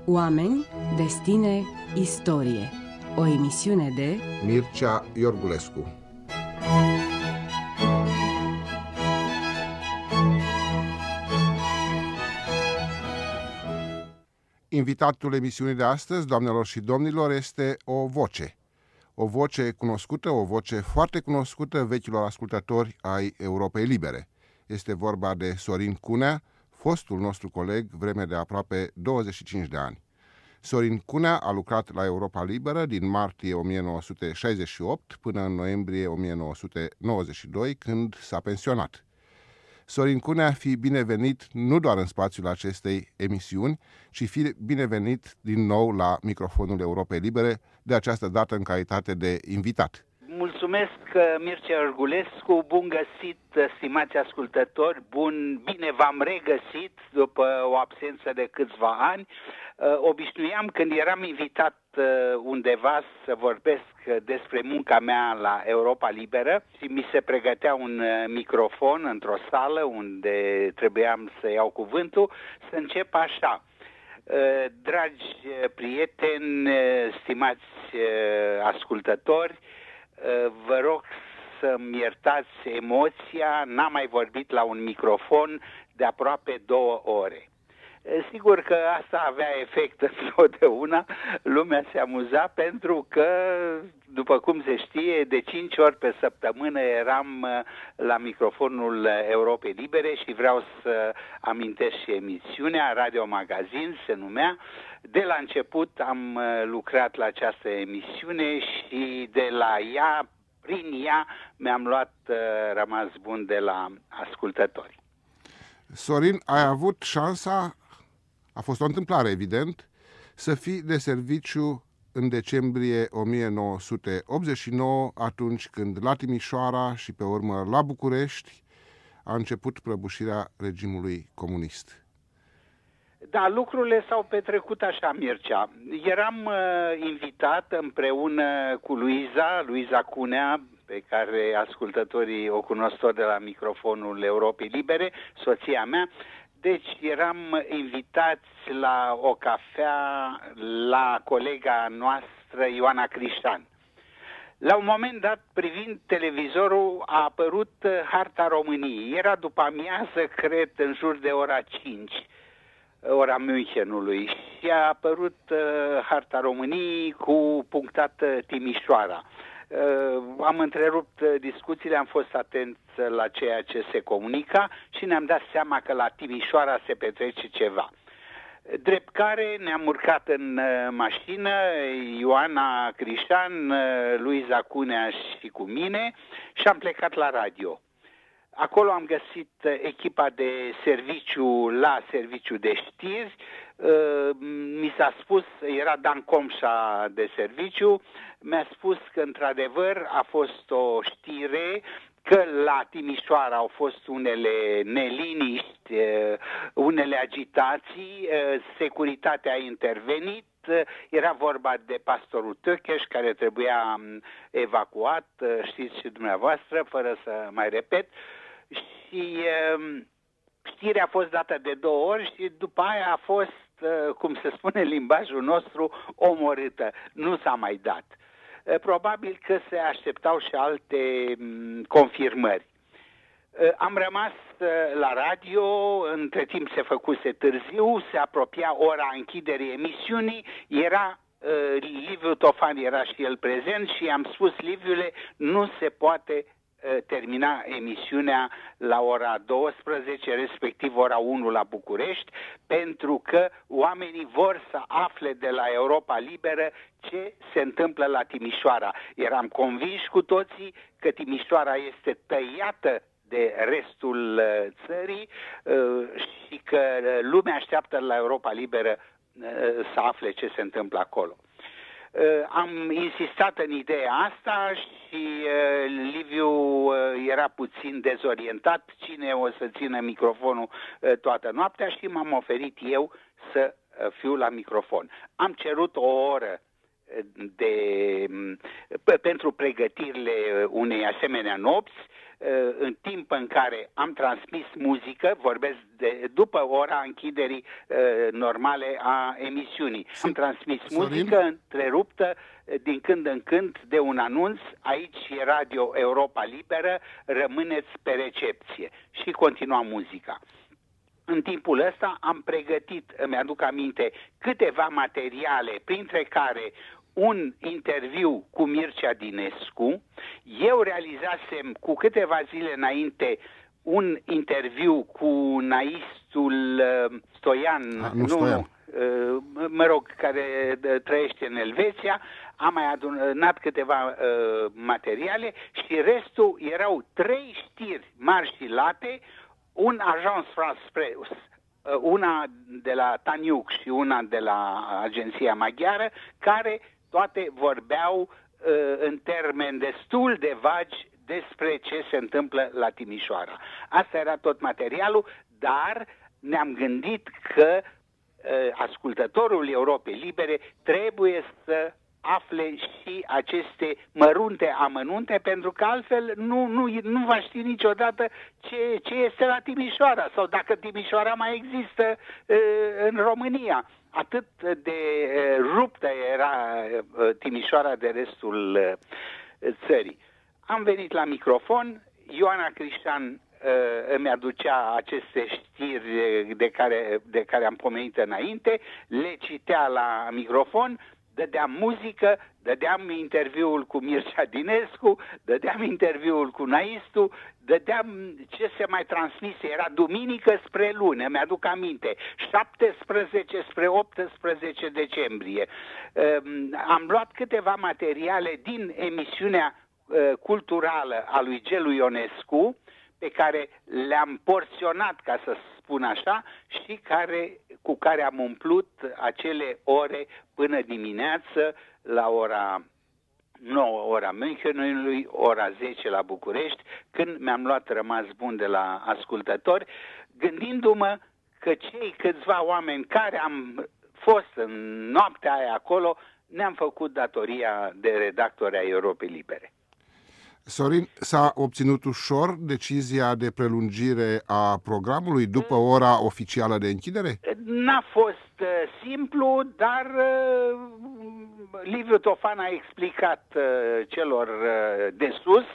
Oameni, destine, istorie. O emisiune de Mircea Iorgulescu. Invitatul emisiunii de astăzi, doamnelor și domnilor, este o voce. O voce cunoscută, o voce foarte cunoscută vechilor ascultători ai Europei Libere. Este vorba de Sorin Cunea, fostul nostru coleg vreme de aproape 25 de ani. Sorin Cunea a lucrat la Europa Liberă din martie 1968 până în noiembrie 1992, când s-a pensionat. Sorin Cunea, fi binevenit nu doar în spațiul acestei emisiuni, ci fi binevenit din nou la microfonul Europei Libere, de această dată în calitate de invitat. Mulțumesc, Mircea Iorgulescu, bun găsit, stimați ascultători, bine v-am regăsit după o absență de câțiva ani. Obișnuiam, când eram invitat undeva, să vorbesc despre munca mea la Europa Liberă și mi se pregătea un microfon într-o sală unde trebuiam să iau cuvântul, să încep așa. Dragi prieteni, stimați ascultători, vă rog să-mi iertați emoția, n-am mai vorbit la un microfon de aproape 2 ore. Sigur că asta avea efect întotdeauna, lumea se amuza pentru că, după cum se știe, de 5 ori pe săptămână eram la microfonul Europei Libere și vreau să amintesc și emisiunea, Radio Magazin se numea. De la început am lucrat la această emisiune și de la ea, prin ea, mi-am luat rămas bun de la ascultători. Sorin, ai avut șansa, a fost o întâmplare evident, să fii de serviciu în decembrie 1989, atunci când la Timișoara și pe urmă la București a început prăbușirea regimului comunist. Da, lucrurile s-au petrecut așa, Mircea. Eram invitat împreună cu Luiza Cunea, pe care ascultătorii o cunosc tot de la microfonul Europei Libere, soția mea. Deci eram invitați la o cafea la colega noastră, Ioana Crișan. La un moment dat, privind televizorul, a apărut harta României. Era după amiază, cred, în jur de ora 5. Ora Münchenului, și a apărut harta României cu punctată Timișoara. Am întrerupt discuțiile, am fost atenți la ceea ce se comunica și ne-am dat seama că la Timișoara se petrece ceva. Drept care ne-am urcat în mașină, Ioana Crișan, Luiza Cunea și cu mine, și am plecat la radio. Acolo am găsit echipa de serviciu la serviciu de știri. Mi s-a spus, era Dan Comșa de serviciu, mi-a spus că într-adevăr a fost o știre, că la Timișoara au fost unele neliniști, unele agitații, securitatea a intervenit. Era vorba de pastorul Tăcheș, care trebuia evacuat, știți și dumneavoastră, fără să mai repet. Și știrea a fost dată de 2 ori și după aia a fost, cum se spune în limbajul nostru, omorâtă. Nu s-a mai dat. Probabil că se așteptau și alte confirmări. Am rămas la radio, între timp se făcuse târziu, se apropia ora închiderii emisiunii, era Liviu Tofan, era și el prezent și i-am spus: Liviule, nu se poate termina emisiunea la ora 12, respectiv ora 1 la București, pentru că oamenii vor să afle de la Europa Liberă ce se întâmplă la Timișoara. Eram convinși cu toții că Timișoara este tăiată de restul țării și că lumea așteaptă la Europa Liberă să afle ce se întâmplă acolo. Am insistat în ideea asta și Liviu era puțin dezorientat, cine o să țină microfonul toată noaptea, și m-am oferit eu să fiu la microfon. Am cerut o oră pentru pregătirile unei asemenea nopți, în timp în care am transmis muzică, vorbesc după ora închiderii normale a emisiunii. Am transmis muzică întreruptă din când în când de un anunț: aici e Radio Europa Liberă, rămâneți pe recepție. Și continua muzica. În timpul ăsta am pregătit, îmi aduc aminte, câteva materiale, printre care un interviu cu Mircea Dinescu. Eu realizasem cu câteva zile înainte un interviu cu naistul Stoian, care trăiește în Elveția. Am mai adunat câteva materiale și restul erau 3 știri mari și late, un Agence France Presse, una de la Taniuc și una de la agenția maghiară, care toate vorbeau în termeni destul de vagi despre ce se întâmplă la Timișoara. Asta era tot materialul, dar ne-am gândit că ascultătorul Europei Libere trebuie să afle și aceste mărunte amănunte, pentru că altfel nu va ști niciodată ce este la Timișoara sau dacă Timișoara mai există în România. Atât de ruptă era Timișoara de restul țării. Am venit la microfon, Ioana Crișan îmi aducea aceste știri de care am pomenit înainte, le citea la microfon, dădeam muzică, dădeam interviul cu Mircea Dinescu, dădeam interviul cu Naistu, dădeam ce se mai transmise. Era duminică spre luni, mi-aduc aminte, 17 spre 18 decembrie. Am luat câteva materiale din emisiunea culturală a lui Gelu Ionescu, pe care le-am porționat, ca să spun așa, și cu care am umplut acele ore până dimineață, la ora 9, ora Münchenului, ora 10 la București, când mi-am luat rămas bun de la ascultători, gândindu-mă că cei câțiva oameni care am fost în noaptea aia acolo, ne-am făcut datoria de redactori ai Europei Libere. Sorin, s-a obținut ușor decizia de prelungire a programului după ora oficială de închidere? N-a fost simplu, dar Liviu Tofan a explicat celor de sus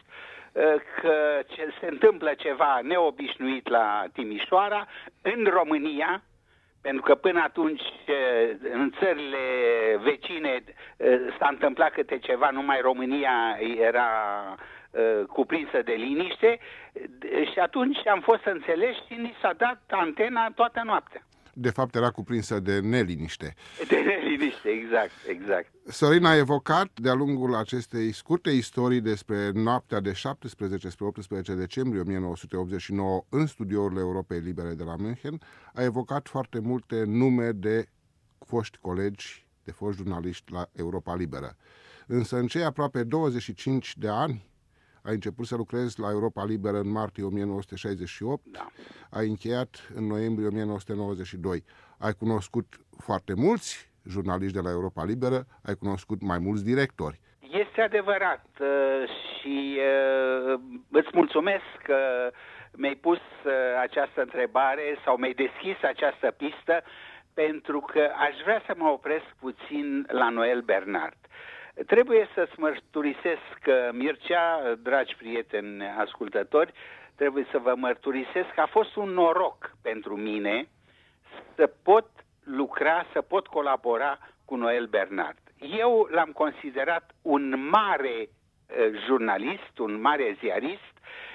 că se întâmplă ceva neobișnuit la Timișoara, în România, pentru că până atunci în țările vecine s-a întâmplat câte ceva, numai România era cuprinsă de liniște, și atunci am fost înțeleși și ni s-a dat antena toată noaptea. De fapt era cuprinsă de neliniște. De neliniște, exact. Sorin a evocat de-a lungul acestei scurte istorii despre noaptea de 17 spre 18 decembrie 1989 în studiourile Europei Libere de la München, a evocat foarte multe nume de foști colegi, de foști jurnaliști la Europa Liberă. Însă în cei aproape 25 de ani ai început să lucrezi la Europa Liberă în martie 1968, da. Ai încheiat în noiembrie 1992. Ai cunoscut foarte mulți jurnaliști de la Europa Liberă, ai cunoscut mai mulți directori. Este adevărat și îți mulțumesc că mi-ai pus această întrebare sau mi-ai deschis această pistă, pentru că aș vrea să mă opresc puțin la Noel Bernard. Trebuie să-ți mărturisesc că, Mircea, dragi prieteni ascultători, trebuie să vă mărturisesc că a fost un noroc pentru mine să pot lucra, să pot colabora cu Noel Bernard. Eu l-am considerat un mare jurnalist, un mare ziarist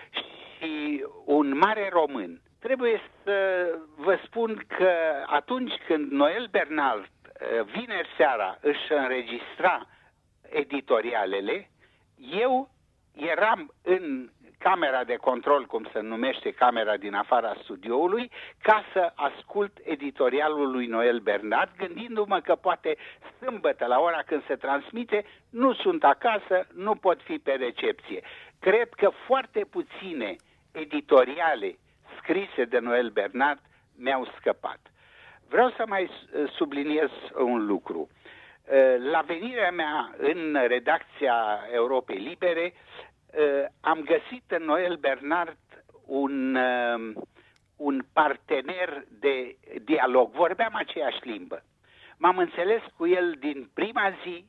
și un mare român. Trebuie să vă spun că atunci când Noel Bernard vineri seara își înregistra editorialele, eu eram în camera de control, cum se numește camera din afara studioului, ca să ascult editorialul lui Noel Bernard, gândindu-mă că poate sâmbătă, la ora când se transmite, nu sunt acasă, nu pot fi pe recepție. Cred că foarte puține editoriale scrise de Noel Bernard mi-au scăpat. Vreau să mai subliniez un lucru. La venirea mea în redacția Europei Libere am găsit în Noel Bernard un partener de dialog. Vorbeam aceeași limbă. M-am înțeles cu el din prima zi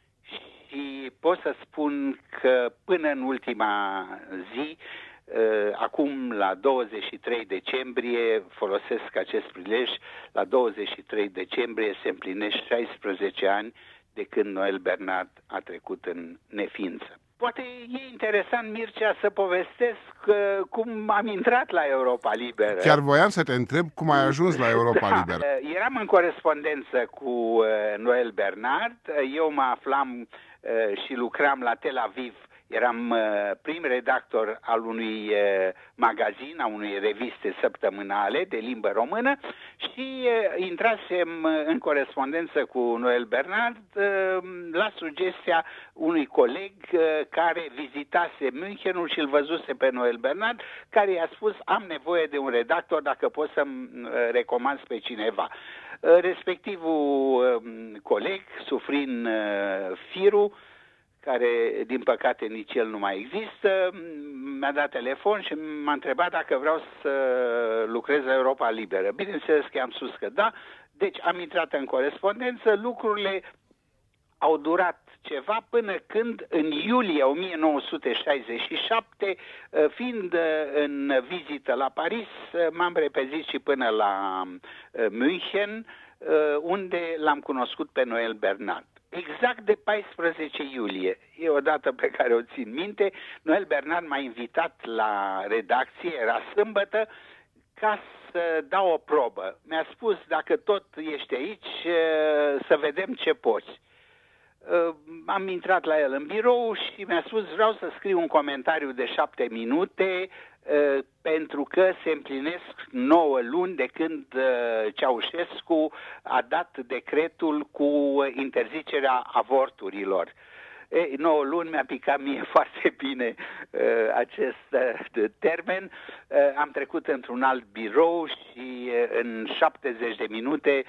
și pot să spun că până în ultima zi, acum la 23 decembrie, folosesc acest prilej, la 23 decembrie se împlinesc 16 ani de când Noel Bernard a trecut în neființă. Poate e interesant, Mircea, să povestesc cum am intrat la Europa Liberă. Chiar voiam să te întreb cum ai ajuns la Europa Liberă. Eram în corespondență cu Noel Bernard, eu mă aflam și lucram la Tel Aviv. Eram prim redactor al unui magazin, a unei reviste săptămânale de limbă română și intrasem în corespondență cu Noel Bernard la sugestia unui coleg care vizitase Münchenul și îl văzuse pe Noel Bernard, care i-a spus: am nevoie de un redactor, dacă poți să-mi recomanzi pe cineva. Respectivul coleg, Sufrin Firu, care din păcate nici el nu mai există, mi-a dat telefon și m-a întrebat dacă vreau să lucrez la Europa Liberă. Bineînțeles că am spus că da, deci am intrat în corespondență, lucrurile au durat ceva până când în iulie 1967, fiind în vizită la Paris, m-am repezit și până la München, unde l-am cunoscut pe Noel Bernard. Exact de 14 iulie, e o dată pe care o țin minte, Noel Bernard m-a invitat la redacție, era sâmbătă, ca să dau o probă. Mi-a spus: dacă tot ești aici, să vedem ce poți. Am intrat la el în birou și mi-a spus: vreau să scriu un comentariu de 7 minute pentru că se împlinesc 9 luni de când Ceaușescu a dat decretul cu interzicerea avorturilor. 9 luni mi-a picat mie foarte bine acest termen. Am trecut într-un alt birou și în 70 de minute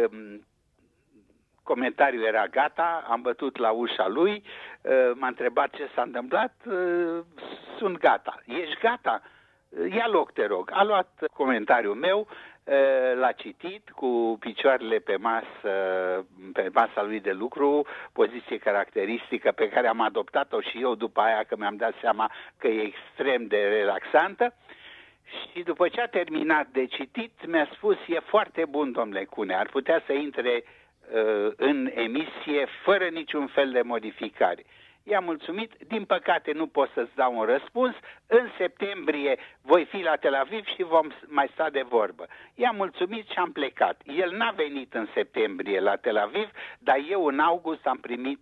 comentariul era gata, am bătut la ușa lui, m-a întrebat ce s-a întâmplat, sunt gata. Ești gata? Ia loc, te rog. A luat comentariul meu, l-a citit cu picioarele pe masa lui de lucru, poziție caracteristică pe care am adoptat-o și eu după aia, că mi-am dat seama că e extrem de relaxantă. Și după ce a terminat de citit, mi-a spus: e foarte bun, domnule Cune, ar putea să intre în emisie fără niciun fel de modificare. I-am mulțumit, din păcate nu pot să-ți dau un răspuns, în septembrie voi fi la Tel Aviv și vom mai sta de vorbă. I-am mulțumit și am plecat. El n-a venit în septembrie la Tel Aviv, dar eu în august am primit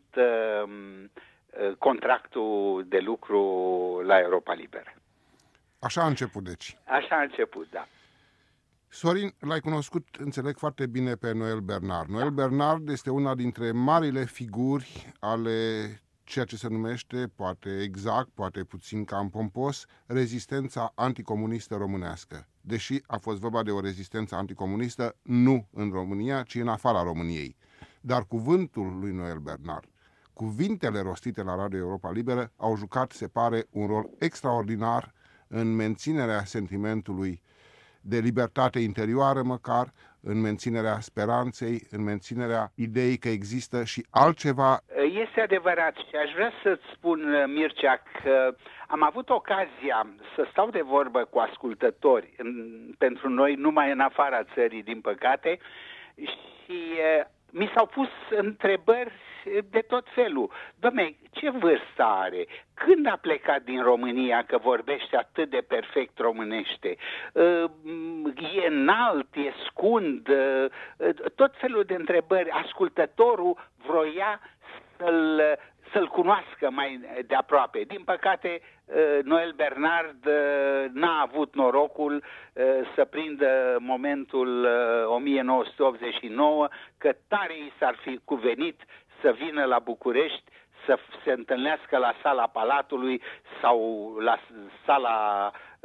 contractul de lucru la Europa Liberă. Așa a început, deci. Așa a început, da. Sorin, l-ai cunoscut, înțeleg, foarte bine pe Noel Bernard. Noel Bernard este una dintre marile figuri ale ceea ce se numește, poate exact, poate puțin cam pompos, rezistența anticomunistă românească. Deși a fost vorba de o rezistență anticomunistă nu în România, ci în afara României. Dar cuvântul lui Noel Bernard, cuvintele rostite la Radio Europa Liberă au jucat, se pare, un rol extraordinar în menținerea sentimentului de libertate interioară măcar, în menținerea speranței, în menținerea ideii că există și altceva. Este adevărat și aș vrea să-ți spun, Mircea, că am avut ocazia să stau de vorbă cu ascultători, pentru noi numai în afara țării, din păcate, și mi s-au pus întrebări de tot felul. Dom'le, ce vârstă are? Când a plecat din România că vorbește atât de perfect românește? E înalt, e scund? Tot felul de întrebări. Ascultătorul vroia să-l cunoască mai de aproape. Din păcate, Noel Bernard n-a avut norocul să prindă momentul 1989, că tare i s-ar fi cuvenit să vină la București, să se întâlnească la sala Palatului sau la sala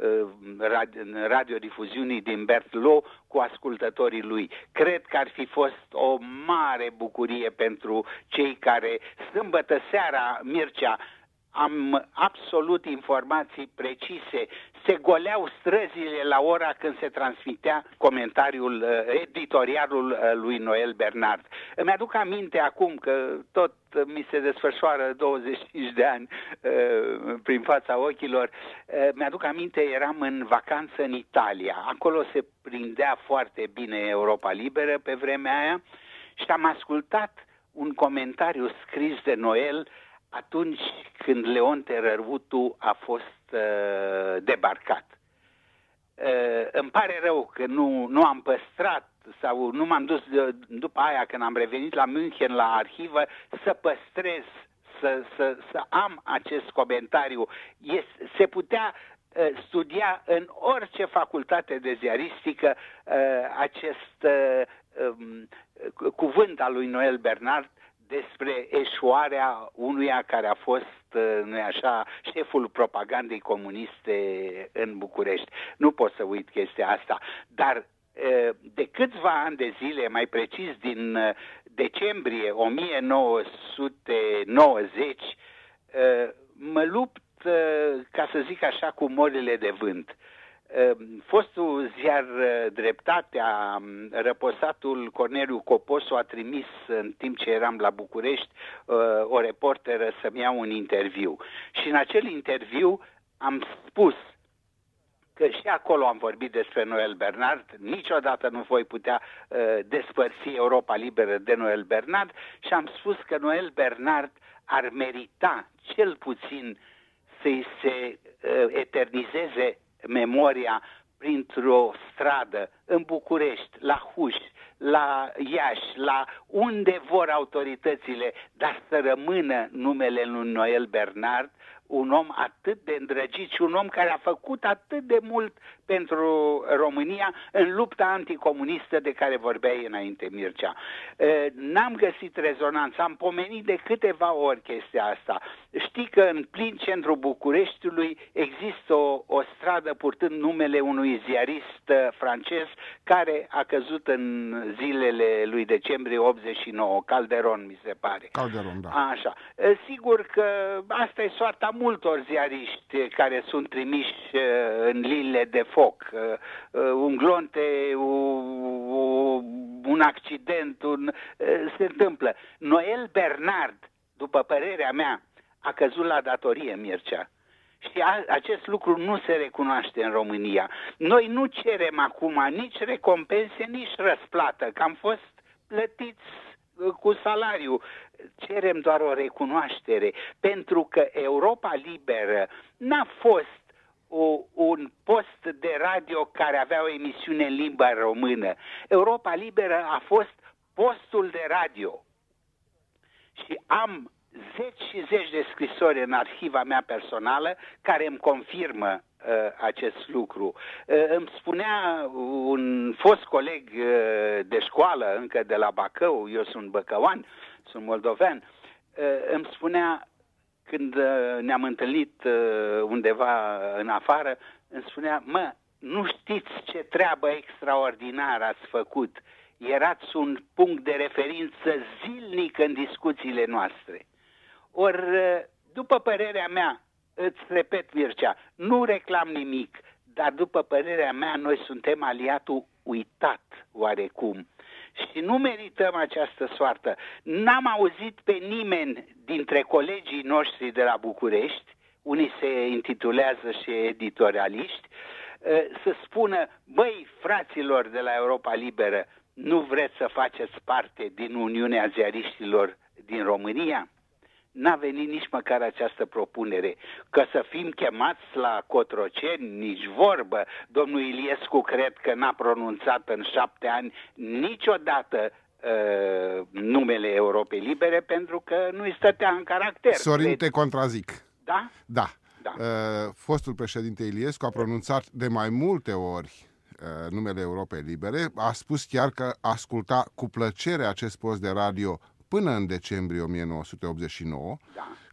radiodifuziunii din Bertlow cu ascultătorii lui. Cred că ar fi fost o mare bucurie pentru cei care sâmbătă seara, Mircea, am absolut informații precise. Se goleau străzile la ora când se transmitea comentariul, editorialul lui Noel Bernard. Îmi aduc aminte acum că tot mi se desfășoară 25 de ani prin fața ochilor. Mi-aduc aminte, eram în vacanță în Italia. Acolo se prindea foarte bine Europa Liberă pe vremea aia și am ascultat un comentariu scris de Noel atunci când Leonte Rărutu a fost debarcat. Îmi pare rău că nu am păstrat sau nu m-am dus după aia când am revenit la München la arhivă să păstrez, să am acest comentariu. Se putea studia în orice facultate de ziaristică acest cuvânt al lui Noel Bernard despre eșuarea unuia care a fost, nu-i așa, șeful propagandei comuniste în București. Nu pot să uit chestia asta, dar de câțiva ani de zile, mai precis din decembrie 1990, mă lupt, ca să zic așa, cu morile de vânt. Fostul ziar Dreptatea, răposatul Corneliu Coposu, a trimis în timp ce eram la București o reporteră să-mi ia un interviu. Și în acel interviu am spus că și acolo am vorbit despre Noel Bernard, niciodată nu voi putea despărți Europa Liberă de Noel Bernard și am spus că Noel Bernard ar merita cel puțin să-i se eternizeze memoria printr-o stradă în București, la Huș, la Iași, la unde vor autoritățile, dar să rămână numele lui Noel Bernard, un om atât de îndrăgit și un om care a făcut atât de mult pentru România în lupta anticomunistă de care vorbeai înainte, Mircea. N-am găsit rezonanță, am pomenit de câteva ori chestia asta. Știi că în plin centrul Bucureștiului există o stradă purtând numele unui ziarist francez care a căzut în zilele lui decembrie 89, Calderon, mi se pare. Calderon, da. Așa. Sigur că asta e soarta multor ziariști care sunt trimiși în lile de foc. Un glonte, un accident, se întâmplă. Noel Bernard, după părerea mea, a căzut la datorie, Mircea. Și acest lucru nu se recunoaște în România. Noi nu cerem acum nici recompense, nici răsplată, că am fost plătiți cu salariu. Cerem doar o recunoaștere, pentru că Europa Liberă n-a fost un post de radio care avea o emisiune în limba română. Europa Liberă a fost postul de radio. Și am zeci și zeci de scrisori în arhiva mea personală care îmi confirmă acest lucru. Îmi spunea un fost coleg de școală, încă de la Bacău, eu sunt băcăuan, sunt moldovean, îmi spunea, când ne-am întâlnit undeva în afară, îmi spunea, nu știți ce treabă extraordinară ați făcut. Erați un punct de referință zilnic în discuțiile noastre. Ori, după părerea mea, îți repet, Mircea, nu reclam nimic, dar după părerea mea, noi suntem aliatul uitat oarecum. Și nu merităm această soartă. N-am auzit pe nimeni dintre colegii noștri de la București, unii se intitulează și editorialiști, să spună, băi, fraților de la Europa Liberă, nu vreți să faceți parte din Uniunea Ziariștilor din România? N-a venit nici măcar această propunere. Că să fim chemați la Cotroceni, nici vorbă. Domnul Iliescu cred că n-a pronunțat în 7 ani niciodată numele Europei Libere pentru că nu-i stătea în caracter. Sorin, te contrazic. Da? Da. Fostul președinte Iliescu a pronunțat de mai multe ori numele Europei Libere. A spus chiar că asculta cu plăcere acest post de radio până în decembrie 1989. Da.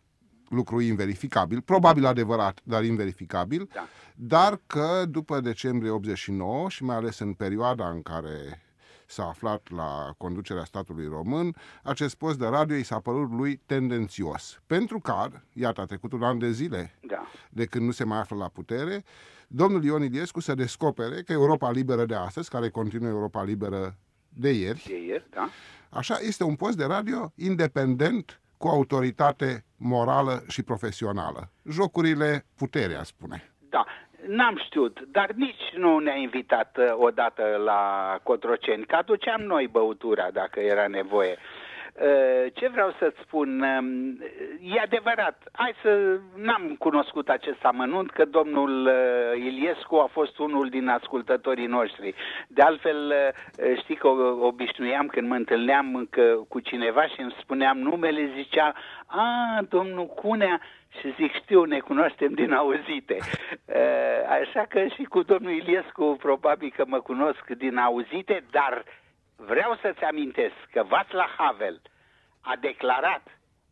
lucru inverificabil, probabil adevărat, dar inverificabil, Da. dar că după decembrie 89 și mai ales în perioada în care s-a aflat la conducerea statului român, acest post de radio i s-a părut lui tendențios. Pentru că, iată, a trecut un an de zile Da. de când nu se mai află la putere, domnul Ion Iliescu să descopere că Europa Liberă de astăzi, care continuă Europa Liberă de ieri, Da. așa, este un post de radio independent, cu autoritate morală și profesională. Jocurile puterii, a spune. Da, n-am știut, dar nici nu ne-a invitat odată la Cotroceni, că aduceam noi băutura dacă era nevoie. Ce vreau să-ți spun, e adevărat, n-am cunoscut acest amănunt, că domnul Iliescu a fost unul din ascultătorii noștri. De altfel, știi că obișnuiam când mă întâlneam cu cineva și îmi spuneam numele, zicea, domnul Cunea, și zic, știu, ne cunoaștem din auzite. Așa că și cu domnul Iliescu probabil că mă cunosc din auzite, dar vreau să-ți amintesc că Václav Havel a declarat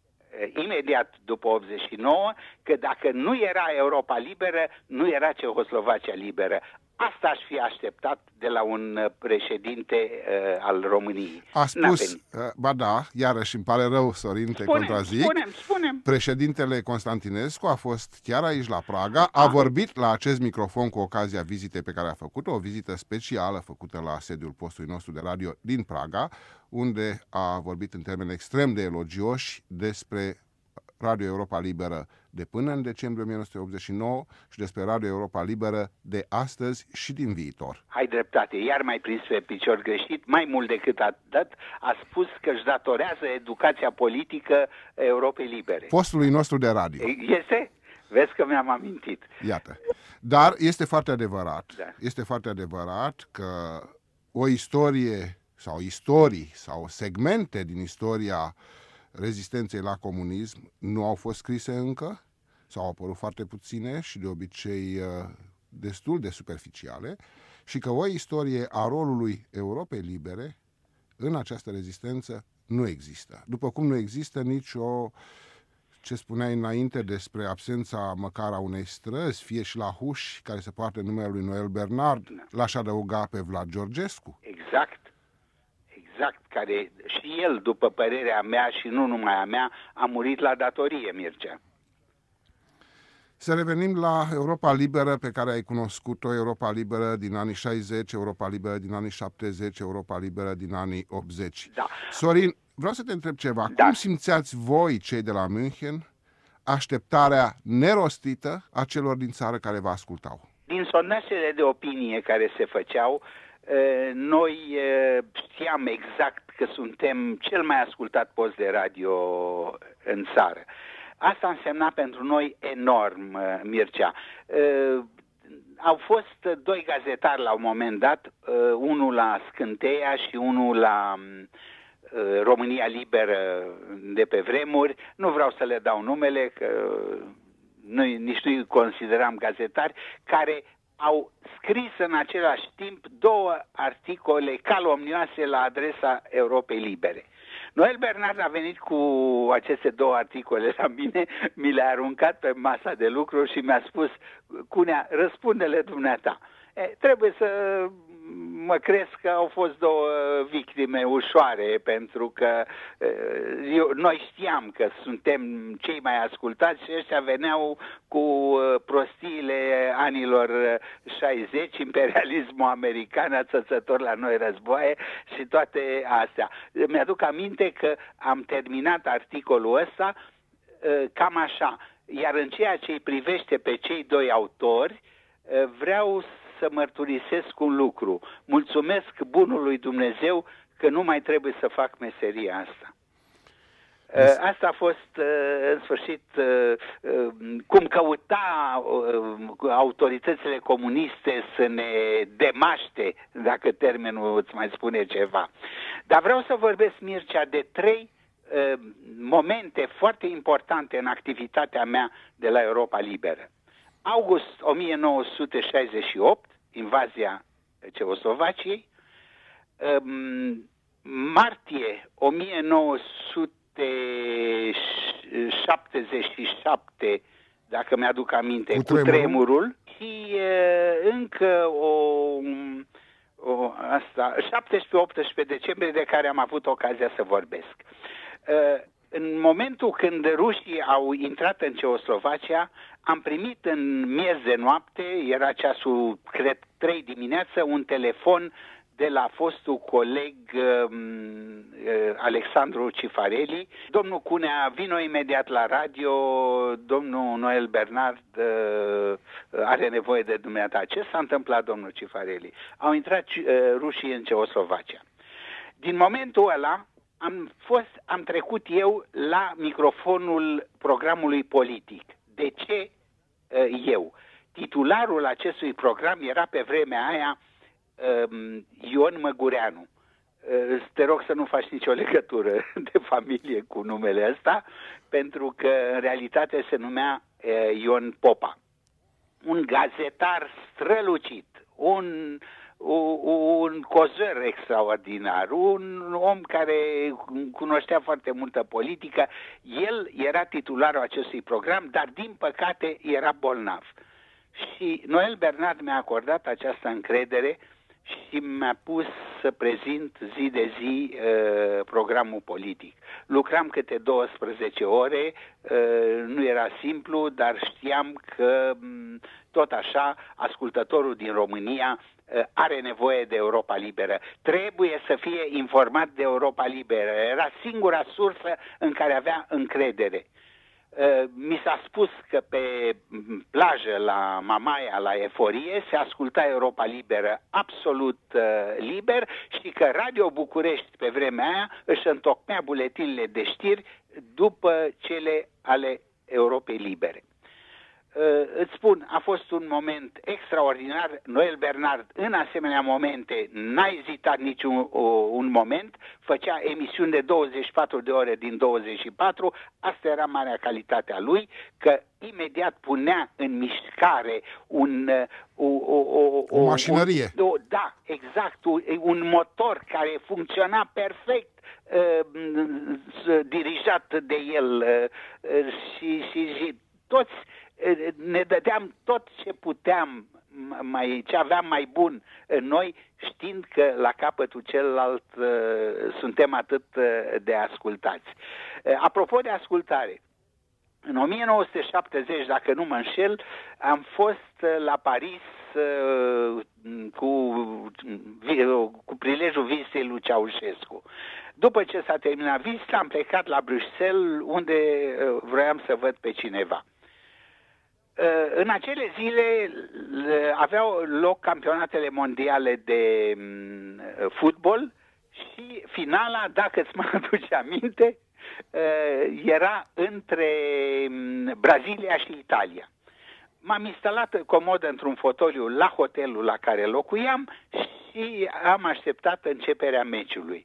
imediat după 89 că dacă nu era Europa liberă, nu era Cehoslovacia liberă. Asta aș fi așteptat de la un președinte al României. A spus, ba da, iarăși îmi pare rău, Sorin, te contrazic. Spunem. Președintele Constantinescu a fost chiar aici la Praga, a vorbit la acest microfon cu ocazia vizitei pe care a făcut-o, o vizită specială făcută la sediul postului nostru de radio din Praga, unde a vorbit în termeni extrem de elogioși despre Radio Europa Liberă de până în decembrie 1989 și despre Radio Europa Liberă de astăzi și din viitor. Ai dreptate, iar mai prins pe picior greșit, mai mult decât atât, a spus că își datorează educația politică Europei Libere. Postului nostru de radio. Este? Vezi că mi-am amintit. Iată. Dar este foarte adevărat, Da. este foarte adevărat că o istorie sau istorii sau segmente din istoria rezistenței la comunism nu au fost scrise încă, sau au apărut foarte puține și de obicei destul de superficiale, și că o istorie a rolului Europei Libere în această rezistență nu există. După cum nu există nicio, ce spuneai înainte despre absența măcar a unei străzi, fie și la Huș, care se poartă numele lui Noel Bernard, l-aș adăuga pe Vlad Georgescu. Exact, care și el, după părerea mea și nu numai a mea, a murit la datorie, Mircea. Să revenim la Europa Liberă pe care ai cunoscut-o, Europa Liberă din anii 60, Europa Liberă din anii 70, Europa Liberă din anii 80. Da. Sorin, vreau să te întreb ceva. Da. Cum simțeați voi, cei de la München, așteptarea nerostită a celor din țară care vă ascultau? Din sondajele de opinie care se făceau, noi știam exact că suntem cel mai ascultat post de radio în țară. Asta însemna pentru noi enorm, Mircea. Au fost doi gazetari la un moment dat, unul la Scânteia și unul la România Liberă de pe vremuri. Nu vreau să le dau numele, că noi nici nu-i consideram gazetari, care au scris în același timp două articole calomnioase la adresa Europei Libere. Noel Bernard a venit cu aceste două articole la mine, mi le-a aruncat pe masa de lucru și mi-a spus, Cunea, răspunde-le dumneata. Trebuie să mă crezi că au fost două victime ușoare, pentru că noi știam că suntem cei mai ascultați și ăștia veneau cu prostiile anilor 60, imperialismul american ațățător la noi războaie și toate astea. Mi-aduc aminte că am terminat articolul ăsta cam așa, iar în ceea ce îi privește pe cei doi autori, vreau să mărturisesc un lucru. Mulțumesc bunului Dumnezeu că nu mai trebuie să fac meseria asta. Asta a fost, în sfârșit, cum căuta autoritățile comuniste să ne demaște, dacă termenul îți mai spune ceva. Dar vreau să vorbesc, Mircea, de trei momente foarte importante în activitatea mea de la Europa Liberă. August 1968, invazia Cehoslovaciei, martie 1970, 77, dacă mi-aduc aminte, cu tremurul. Și încă asta, 17-18 decembrie, de care am avut ocazia să vorbesc. În momentul când rușii au intrat în Ceoslovacia, am primit în miez de noapte, era ceasul, cred, 3 dimineață, un telefon de la fostul coleg Alexandru Cifarelli. Domnul Cunea, vino imediat la radio, domnul Noel Bernard are nevoie de dumneata. Ce s-a întâmplat, domnul Cifarelli? Au intrat rușii în Ceoslovacia. Din momentul ăla am trecut eu la microfonul programului politic. De ce eu? Titularul acestui program era pe vremea aia Ion Măgureanu. Te rog să nu faci nicio legătură de familie cu numele ăsta, pentru că în realitate se numea Ion Popa. Un gazetar strălucit, un cozăr extraordinar, un om care cunoștea foarte multă politică. El era titularul acestui program, dar din păcate era bolnav. Și Noel Bernard mi-a acordat această încredere și mi-a pus să prezint zi de zi programul politic. Lucram câte 12 ore, nu era simplu, dar știam că tot așa ascultătorul din România are nevoie de Europa Liberă. Trebuie să fie informat de Europa Liberă. Era singura sursă în care avea încredere. Mi s-a spus că pe plajă la Mamaia, la Eforie, se asculta Europa Liberă absolut liber și că Radio București pe vremea aia își întocmea buletinele de știri după cele ale Europei Libere. Îți spun, a fost un moment extraordinar. Noel Bernard, în asemenea momente, n-a ezitat niciun moment, făcea emisiuni de 24 de ore din 24, asta era marea calitate a lui, că imediat punea în mișcare o mașinărie. Da, exact, un motor care funcționa perfect, dirijat de el și toți ne dădeam tot ce puteam, ce aveam mai bun în noi, știind că la capătul celălalt suntem atât de ascultați. Apropo de ascultare, în 1970, dacă nu mă înșel, am fost la Paris cu prilejul vizitei lui Ceaușescu. După ce s-a terminat vizita, am plecat la Bruxelles, unde vroiam să văd pe cineva. În acele zile aveau loc campionatele mondiale de fotbal și finala, dacă îți mai aduce aminte, era între Brazilia și Italia. M-am instalat comod într-un fotoliu la hotelul la care locuiam și am așteptat începerea meciului.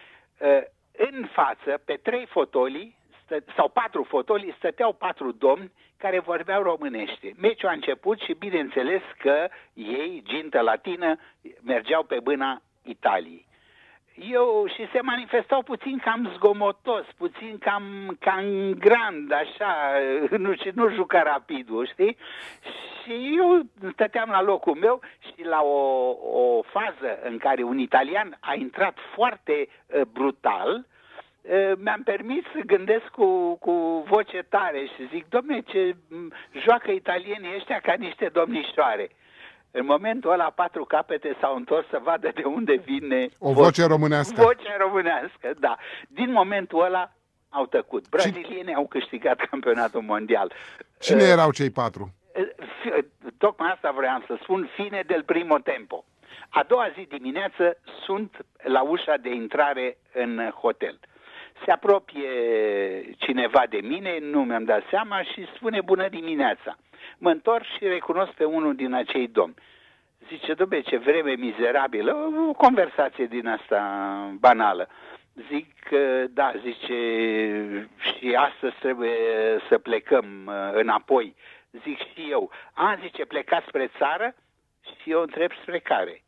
În față, pe 3 fotolii, sau 4 fotolii, stăteau 4 domni care vorbeau românește. Meciul a început și bineînțeles că ei, gintă latină, mergeau pe bâna Italiei. Și se manifestau puțin cam zgomotos, puțin cam grand, așa, nu juca rapidul, știi? Și eu stăteam la locul meu și la o fază în care un italian a intrat foarte brutal, mi-am permis să gândesc cu voce tare și zic, dom'le, ce joacă italienii ăștia ca niște domnișoare. În momentul ăla 4 capete s-au întors să vadă de unde vine o voce românească. Vocea românească, da. Din momentul ăla au tăcut. Brazilienii au câștigat campionatul mondial. Cine erau cei 4? Tocmai asta vreau să spun, fine del primo tempo. A doua zi dimineață sunt la ușa de intrare în hotel. Se apropie cineva de mine, nu mi-am dat seama și spune bună dimineața. Mă întorc și recunosc pe unul din acei domni. Zice, dom'le, ce vreme mizerabilă, o conversație din asta banală. Zic, da, zice, și astăzi trebuie să plecăm înapoi. Zic și eu, zice, plecați spre țară? Și eu întreb spre care?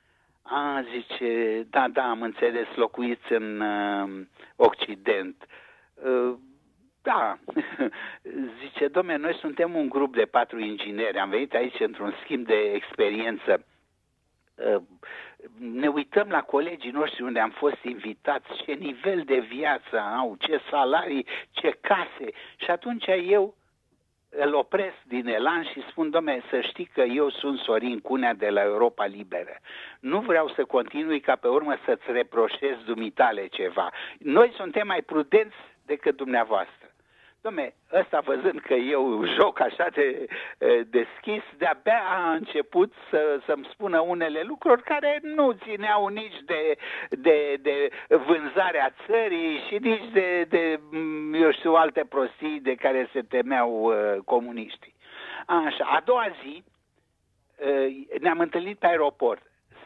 Zice, da, am înțeles, locuiți în Occident. Da, zice, dom'le, noi suntem un grup de 4 ingineri, am venit aici într-un schimb de experiență. Ne uităm la colegii noștri unde am fost invitați, ce nivel de viață au, ce salarii, ce case. Și atunci eu îl opresc din elan și spun, dom'le, să știi că eu sunt Sorin Cunea de la Europa Liberă. Nu vreau să continui ca pe urmă să-ți reproșez dumitale ceva. Noi suntem mai prudenți decât dumneavoastră. Dom'le, ăsta văzând că eu joc așa de deschis, de-abia a început să-mi spună unele lucruri care nu țineau nici de vânzarea țării și nici de eu știu, alte prostii de care se temeau comuniștii. Așa, a doua zi ne-am întâlnit pe aeroport.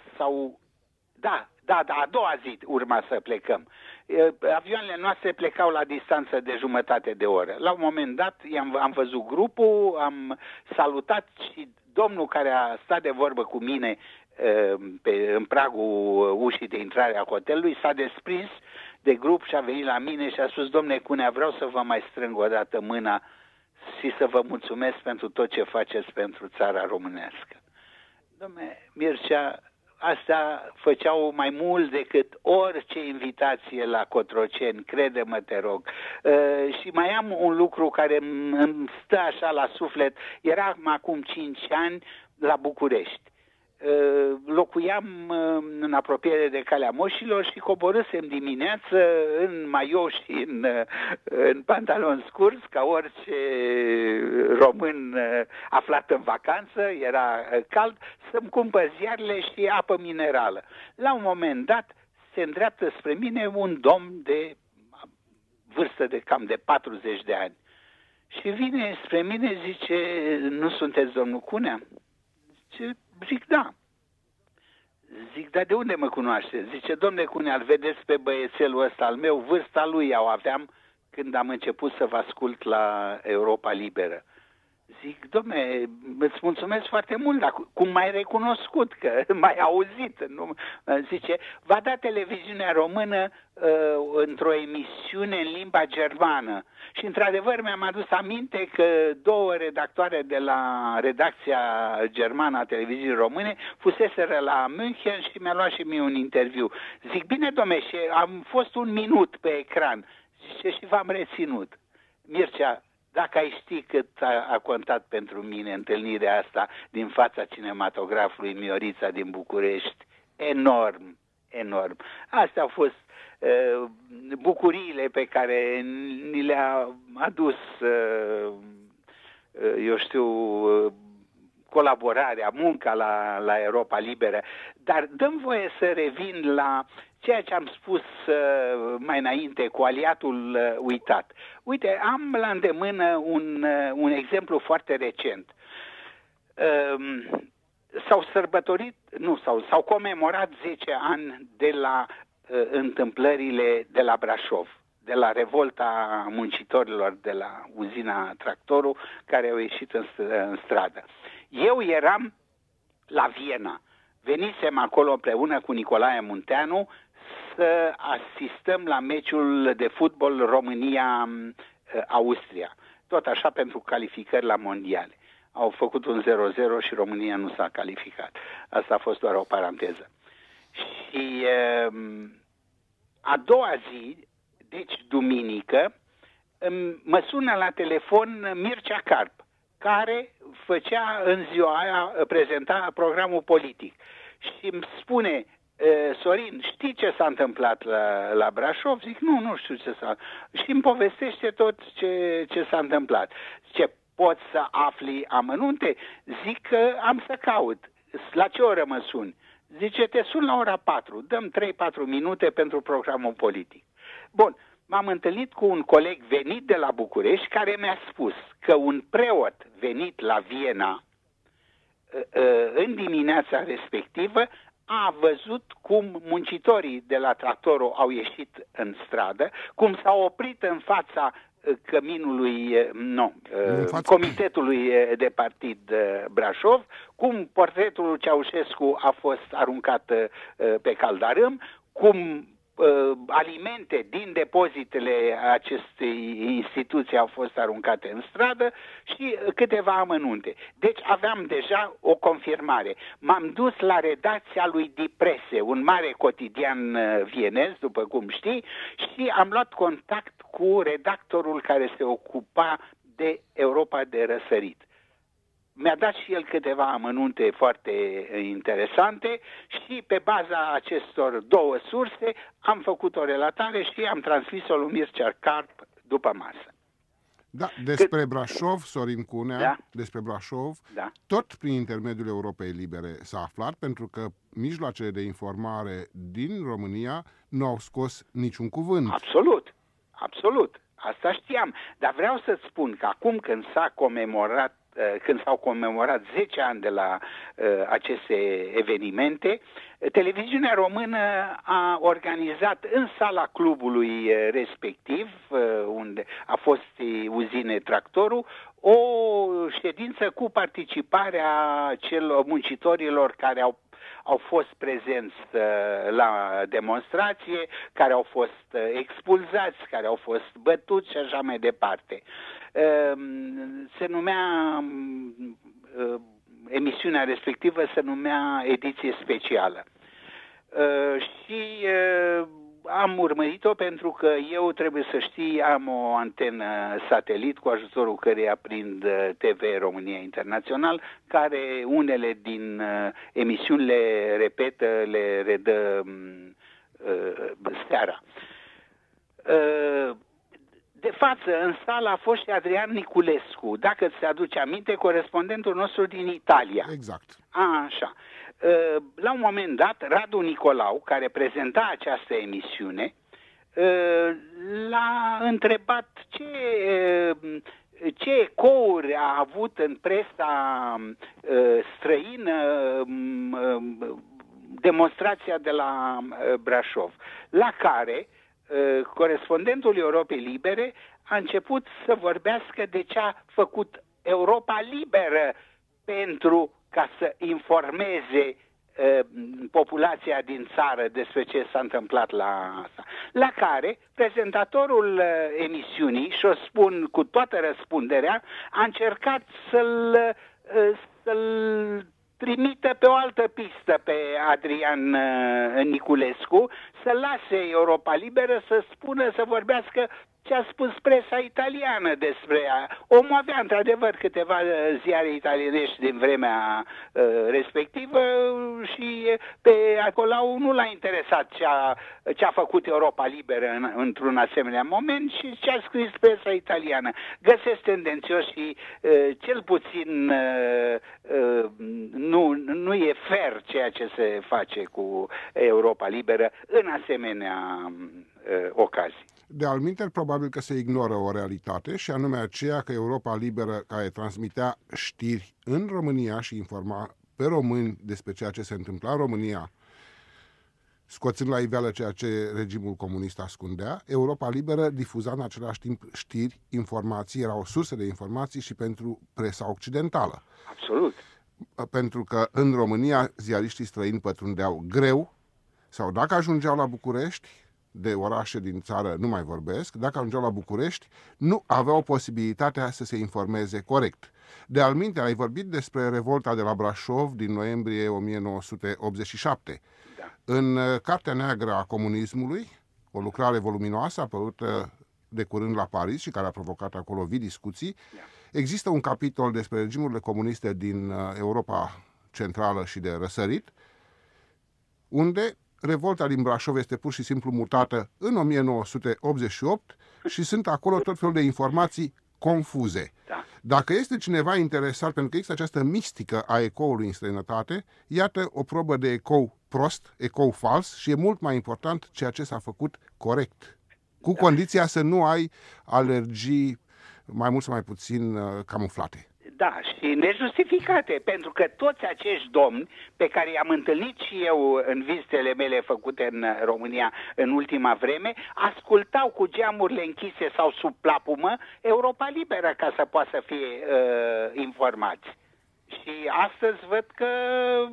A doua zi urma să plecăm. Avioanele noastre plecau la distanță de jumătate de oră. La un moment dat am văzut grupul, am salutat și domnul care a stat de vorbă cu mine în pragul ușii de intrare a hotelului s-a desprins de grup și a venit la mine și a spus, dom'le Cunea, vreau să vă mai strâng o dată mâna și să vă mulțumesc pentru tot ce faceți pentru țara românească. Dom'le Mircea, astea făceau mai mult decât orice invitație la Cotroceni, crede-mă, te rog. Și mai am un lucru care îmi stă așa la suflet. Eram acum 5 ani la București. Locuiam în apropiere de Calea Moșilor și coborâsem dimineață în maiou și în pantaloni scurs, ca orice român aflat în vacanță, era cald, să-mi cumpăr ziarele și apă minerală. La un moment dat se îndreaptă spre mine un domn de vârstă de cam de 40 de ani și vine spre mine, zice, nu sunteți domnul Cunea? Zic, da. Zic, dar de unde mă cunoaște? Zice, domnule Cunea, îl vedeți pe băiețelul ăsta al meu? Vârsta lui o aveam când am început să vă ascult la Europa Liberă. Zic, dom'le, îți mulțumesc foarte mult, dar cum m-ai recunoscut, că m-ai auzit? Nu? Zice, va da televiziunea română într-o emisiune în limba germană. Și într-adevăr mi-am adus aminte că 2 redactoare de la redacția germană a televiziunii române fuseseră la München și mi-a luat și mie un interviu. Zic, bine, dom'le, și am fost 1 minut pe ecran. Zice, și v-am reținut. Mircea, dacă ai ști cât a contat pentru mine întâlnirea asta din fața cinematografului Miorița din București, enorm, enorm. Astea au fost bucuriile pe care ni le-a adus, eu știu, colaborarea, munca la Europa Liberă. Dar dăm voie să revin la ceea ce am spus mai înainte cu aliatul uitat. Uite, am la îndemână un exemplu foarte recent. S-au comemorat 10 ani de la întâmplările de la Brașov, de la revolta muncitorilor de la uzina Tractorul care au ieșit în stradă. Eu eram la Viena. Venisem acolo împreună cu Nicolae Munteanu să asistăm la meciul de fotbal România-Austria. Tot așa pentru calificări la mondiale. Au făcut un 0-0 și România nu s-a calificat. Asta a fost doar o paranteză. Și a doua zi, deci duminică, mă sună la telefon Mircea Carp, care făcea în ziua aia, prezenta programul politic. Și îmi spune, Sorin, știi ce s-a întâmplat la Brașov? Zic, nu știu ce s-a... Și îmi povestește tot ce s-a întâmplat. Zice, poți să afli amănunte? Zic că am să caut. La ce oră mă suni? Zice, te sun la ora 4, dăm 3-4 minute pentru programul politic. Bun, m-am întâlnit cu un coleg venit de la București care mi-a spus că un preot venit la Viena în dimineața respectivă a văzut cum muncitorii de la Tractorul au ieșit în stradă, cum s-au oprit în fața căminului, comitetului de partid Brașov, cum portretul lui Ceaușescu a fost aruncat pe caldarâm, cum alimente din depozitele acestei instituții au fost aruncate în stradă și câteva amănunte. Deci aveam deja o confirmare. M-am dus la redacția lui Die Presse, un mare cotidian vienez, după cum știi, și am luat contact cu redactorul care se ocupa de Europa de Răsărit. Mi-a dat și el câteva amănunte foarte interesante și pe baza acestor două surse am făcut o relatare și am transmis-o lui Mircea Carp după masă. Da, despre Brașov, Sorin Cunea, da? despre Brașov, da. Tot prin intermediul Europei Libere s-a aflat, pentru că mijloacele de informare din România nu au scos niciun cuvânt. Absolut, absolut. Asta știam. Dar vreau să-ți spun că acum când s-au comemorat 10 ani de la aceste evenimente, televiziunea română a organizat în sala clubului respectiv, unde a fost uzine Tractorul, o ședință cu participarea celor muncitorilor care au fost prezenți la demonstrație, care au fost expulzați, care au fost bătuți și așa mai departe. Se numea, emisiunea respectivă se numea Ediție Specială. Și am urmărit-o pentru că eu, trebuie să știi, am o antenă satelit cu ajutorul căreia prind TV România Internațional, care unele din emisiuni le repetă, le redă seara. De față, în sală a fost și Adrian Niculescu, dacă ți-se aduce aminte, corespondentul nostru din Italia. Exact. Așa. La un moment dat, Radu Nicolau, care prezenta această emisiune, l-a întrebat ce ecouri a avut în presa străină demonstrația de la Brașov, la care corespondentul Europei Libere a început să vorbească de ce a făcut Europa Liberă pentru ca să informeze populația din țară despre ce s-a întâmplat la asta. La care prezentatorul emisiunii, și o spun cu toată răspunderea, a încercat să-l trimită pe o altă pistă pe Adrian Niculescu, să lase Europa Liberă să spună, să vorbească ce a spus presa italiană despre ea. Omul avea într-adevăr câteva ziare italienești din vremea respectivă și pe acolo nu l-a interesat ce a făcut Europa Liberă într-un asemenea moment și ce a scris presa italiană. Găsesc tendențios și cel puțin nu e fair ceea ce se face cu Europa Liberă în asemenea ocazii. De altminteri, probabil că se ignoră o realitate, și anume aceea că Europa Liberă, care transmitea știri în România și informa pe români despre ceea ce se întâmpla în România, scoțând la iveală ceea ce regimul comunist ascundea, Europa Liberă difuza în același timp știri, informații, era o sursă de informații și pentru presa occidentală. Absolut. Pentru că în România ziariștii străini pătrundeau greu, sau dacă ajungeau la București, de orașe din țară nu mai vorbesc, dacă ajungeau la București, nu aveau posibilitatea să se informeze corect. De altminte, ai vorbit despre revolta de la Brașov din noiembrie 1987. Da. În Cartea Neagră a Comunismului, o lucrare voluminoasă apărută de curând la Paris și care a provocat acolo vii discuții, da, există un capitol despre regimurile comuniste din Europa Centrală și de Răsărit, unde revolta din Brașov este pur și simplu mutată în 1988 și sunt acolo tot felul de informații confuze. Da. Dacă este cineva interesat, pentru că există această mistică a ecoului în străinătate, iată o probă de ecou prost, ecou fals, și e mult mai important ceea ce s-a făcut corect. Cu condiția să nu ai alergii mai mult sau mai puțin camuflate. Da, și nejustificate, pentru că toți acești domni pe care i-am întâlnit și eu în vizitele mele făcute în România în ultima vreme, ascultau cu geamurile închise sau sub plapumă Europa Liberă ca să poată să fie informați. Și astăzi văd că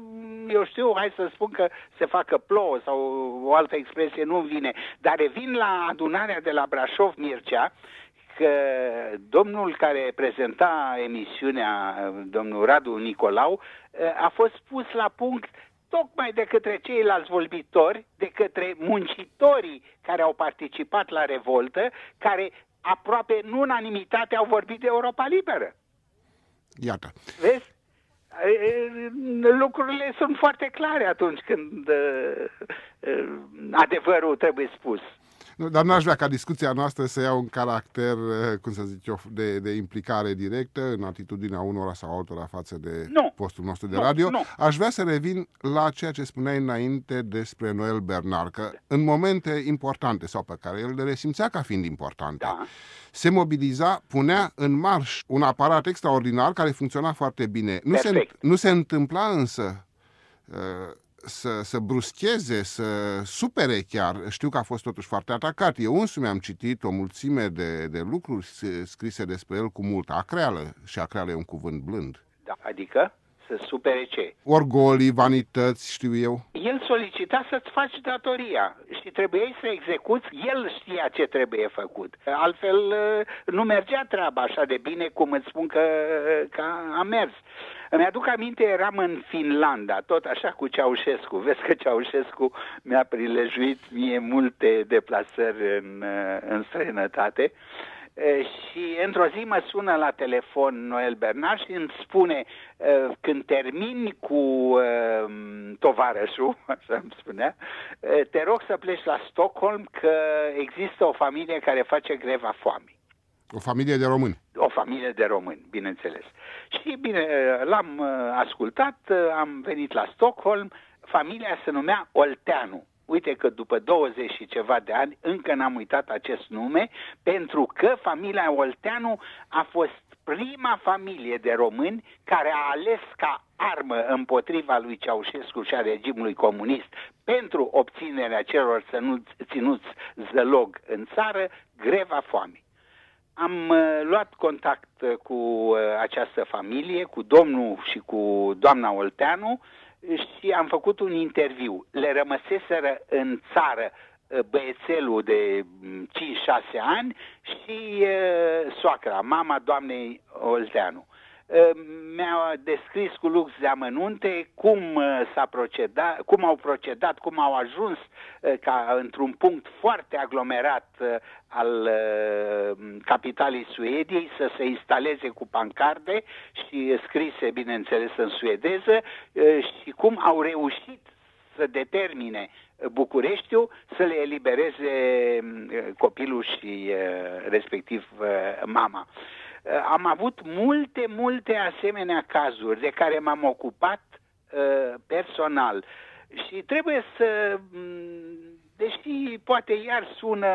eu știu, hai să spun că se facă plouă sau o altă expresie nu vine, dar revin la adunarea de la Brașov-Mircea, că domnul care prezenta emisiunea, domnul Radu Nicolau, a fost pus la punct tocmai de către ceilalți vorbitori, de către muncitorii care au participat la revoltă, care aproape în unanimitate au vorbit de Europa Liberă. Iată. Vezi? Lucrurile sunt foarte clare atunci când adevărul trebuie spus. Dar n-aș vrea ca discuția noastră să ia un caracter, cum să zic eu, de implicare directă în atitudinea unora sau altora față de postul nostru de radio. Aș vrea să revin la ceea ce spuneai înainte despre Noel Bernard, că în momente importante sau pe care el le resimțea ca fiind importante, se mobiliza, punea în marș un aparat extraordinar care funcționa foarte bine. Nu se întâmpla însă să bruscheze, să supere chiar. Știu că a fost totuși foarte atacat. Eu însumi am citit o mulțime de lucruri scrise despre el cu multă acreală. Și acreală e un cuvânt blând. Da, adică să supere ce? Orgolii, vanități, știu eu. El solicita să-ți faci datoria și trebuiai să execuți, el știa ce trebuie făcut. Altfel nu mergea treaba așa de bine cum îți spun că a mers. Îmi aduc aminte, eram în Finlanda, tot așa cu Ceaușescu. Vezi că Ceaușescu mi-a prilejuit mie multe deplasări în străinătate. Și într-o zi mă sună la telefon Noel Bernard și îmi spune, când termini cu tovarășul, așa îmi spunea, te rog să pleci la Stockholm că există o familie care face greva foamei. O familie de români. O familie de români, bineînțeles. Și bine, l-am ascultat, am venit la Stockholm, familia se numea Olteanu. Uite că după 20 și ceva de ani încă n-am uitat acest nume, pentru că familia Olteanu a fost prima familie de români care a ales ca armă împotriva lui Ceaușescu și a regimului comunist pentru obținerea celor ținuți zălog în țară, greva foamei. Am luat contact cu această familie, cu domnul și cu doamna Olteanu și am făcut un interviu. Le rămăseseră în țară băiețelul de 5-6 ani și soacra, mama doamnei Olteanu. Mi-a descris cu lux de amănunte cum au procedat, cum au ajuns ca într-un punct foarte aglomerat al capitalei Suediei să se instaleze cu pancarde și scrise, bineînțeles, în suedeză și cum au reușit să determine Bucureștiul să le elibereze copilul și respectiv mama. Am avut multe asemenea cazuri de care m-am ocupat personal și trebuie să, deși poate iar sună,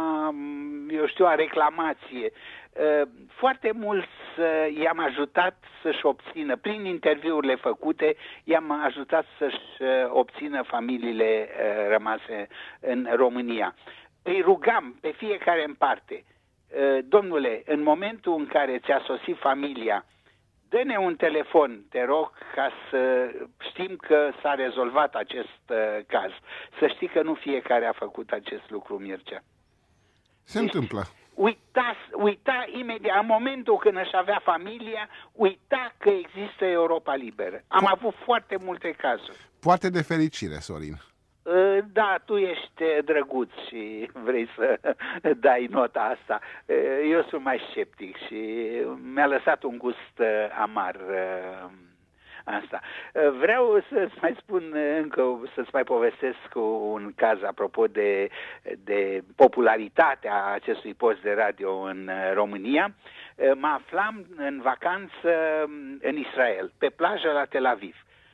eu știu, a reclamație, foarte mulți i-am ajutat să-și obțină, prin interviurile făcute, i-am ajutat să-și obțină familiile rămase în România. Îi rugam pe fiecare în parte, domnule, în momentul în care ți-a sosit familia, dă-ne un telefon, te rog, ca să știm că s-a rezolvat acest caz. Să știi că nu fiecare a făcut acest lucru, Mircea. Se întâmplă. Uita imediat, în momentul când își avea familia, uita că există Europa Liberă. Am avut foarte multe cazuri. Poate de fericire, Sorin. Da, tu ești drăguț și vrei să dai nota asta. Eu sunt mai sceptic și mi-a lăsat un gust amar asta. Vreau să-ți mai spun încă, să-ți mai povestesc un caz apropo de popularitatea acestui post de radio în România. Mă aflam în vacanță în Israel, pe plajă la Tel Aviv.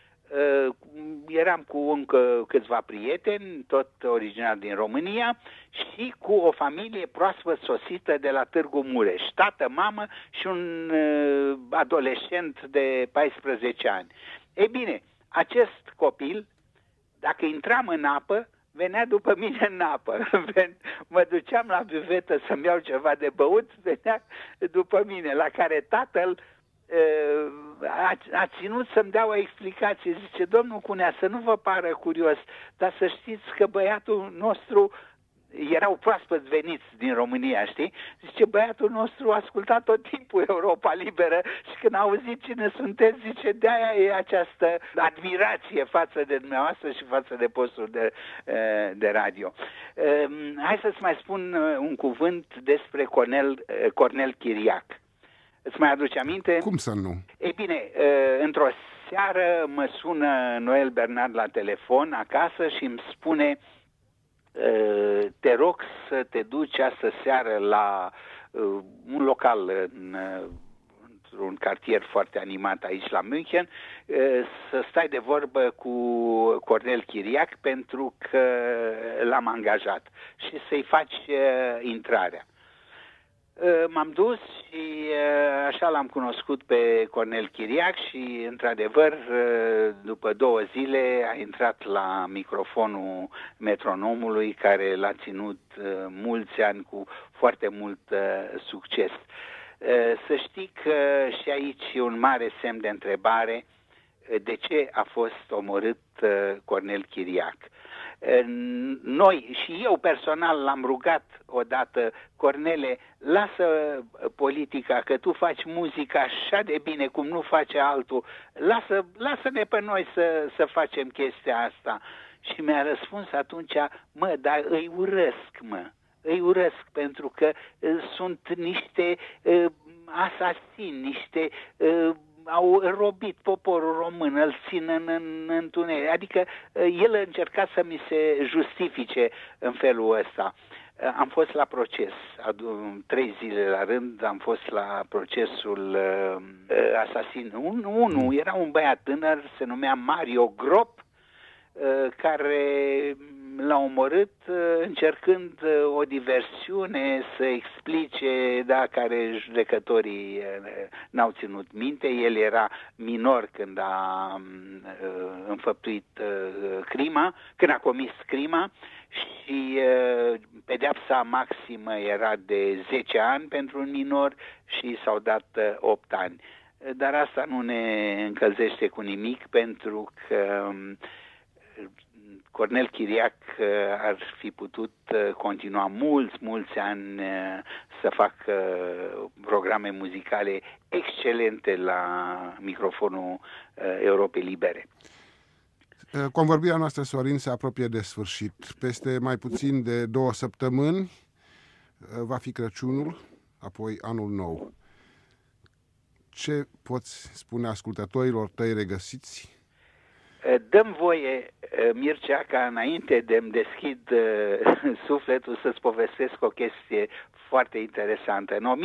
Eram cu încă câțiva prieteni, tot originari din România, și cu o familie proaspăt sosită de la Târgu Mureș, tată, mamă și un adolescent de 14 ani. Ei bine, acest copil, dacă intram în apă, venea după mine în apă. Mă duceam la bivetă să-mi iau ceva de băut, venea după mine, la care tatăl a ținut să-mi dea o explicație. Zice, domnul Cunea, să nu vă pară curios, dar să știți că băiatul nostru, erau proaspăt veniți din România, știi? Zice, băiatul nostru asculta tot timpul Europa Liberă și când a auzit cine sunteți, zice, de-aia e această admirație față de dumneavoastră și față de postul de radio. Hai să-ți mai spun un cuvânt despre Cornel Chiriac. Îți mai aduce aminte? Cum să nu? Ei bine, într-o seară mă sună Noel Bernard la telefon acasă și îmi spune: te rog să te duci astă seară la un local într-un cartier foarte animat aici la München, să stai de vorbă cu Cornel Chiriac pentru că l-am angajat și să-i faci intrarea. M-am dus și așa l-am cunoscut pe Cornel Chiriac și, într-adevăr, după 2 zile a intrat la microfonul Metronomului, care l-a ținut mulți ani cu foarte mult succes. Să știi că și aici e un mare semn de întrebare: de ce a fost omorât Cornel Chiriac? Noi și eu personal l-am rugat odată: Cornele, lasă politica, că tu faci muzică așa de bine cum nu face altul, lasă-ne pe noi să facem chestia asta. Și mi-a răspuns atunci: mă, dar îi urăsc pentru că sunt niște asasini, niște au robit poporul român, îl țin în întuneric. Adică el a încercat să mi se justifice în felul ăsta. Am fost la proces, 3 zile la rând am fost la procesul asasin. Unul era un băiat tânăr, se numea Mario Grop, care l-a omorât încercând o diversiune, să explice, care judecătorii n-au ținut minte. El era minor când a înfăptuit crima, când a comis crima, și pedeapsa maximă era de 10 ani pentru un minor și s-au dat 8 ani. Dar asta nu ne încălzește cu nimic, pentru că Cornel Chiriac ar fi putut continua mulți ani să facă programe muzicale excelente la microfonul Europei Libere. Convorbirea noastră, Sorin, se apropie de sfârșit. Peste mai puțin de 2 săptămâni va fi Crăciunul, apoi Anul Nou. Ce poți spune ascultătorilor tăi regăsiți? Dăm voie, Mircea, ca înainte de îmi deschid sufletul, să-ți povestesc o chestie foarte interesantă. În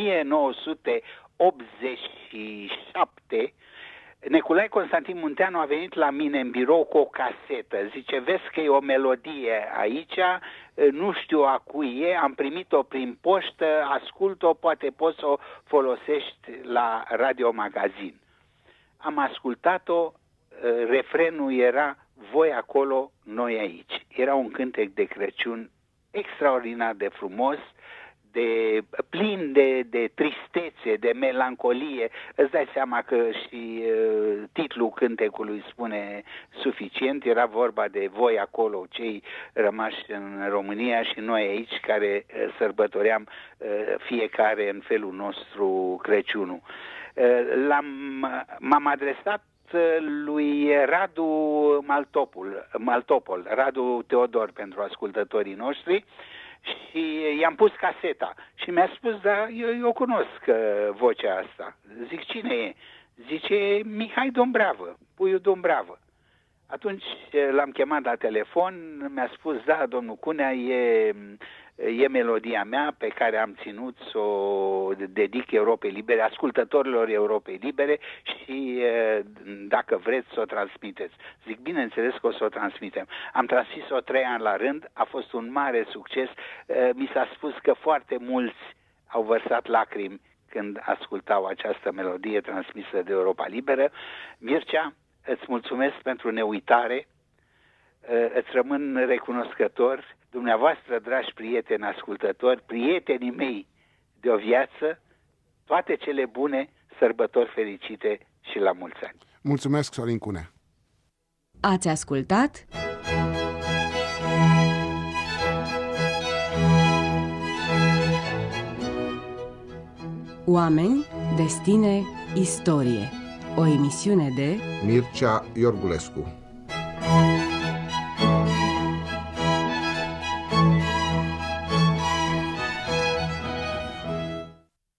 1987, Nicolae Constantin Munteanu a venit la mine în birou cu o casetă. Zice: vezi că e o melodie aici, nu știu a cui e, am primit-o prin poștă, ascult-o, poate poți să o folosești la Radio Magazin. Am ascultat-o, refrenul era: voi acolo, noi aici. Era un cântec de Crăciun extraordinar de frumos, plin de tristețe, de melancolie. Îți dai seama că și titlul cântecului spune suficient. Era vorba de voi acolo, cei rămași în România, și noi aici, care sărbătoream fiecare în felul nostru Crăciunul. M-am adresat lui Radu Maltopol, Radu Teodor pentru ascultătorii noștri, și i-am pus caseta și mi-a spus: da, eu cunosc vocea asta. Zic: cine e? Zice: Mihai Dombravă, puiul Dombravă. Atunci l-am chemat la telefon, mi-a spus: da, domnul Cunea, e melodia mea pe care am ținut să o dedic Europei Libere, ascultătorilor Europei Libere, și dacă vreți să o transmiteți. Zic: bineînțeles că o să o transmitem. Am transmis-o 3 ani la rând, a fost un mare succes. Mi s-a spus că foarte mulți au vărsat lacrimi când ascultau această melodie transmisă de Europa Liberă. Mircea, îți mulțumesc pentru neuitare, îți rămân recunoscător. Dumneavoastră, dragi prieteni ascultători, prietenii mei de o viață, toate cele bune, sărbători fericite și la mulți ani. Mulțumesc, Sorin Cunea. Ați ascultat Oameni, destine, istorie. O emisiune de Mircea Iorgulescu.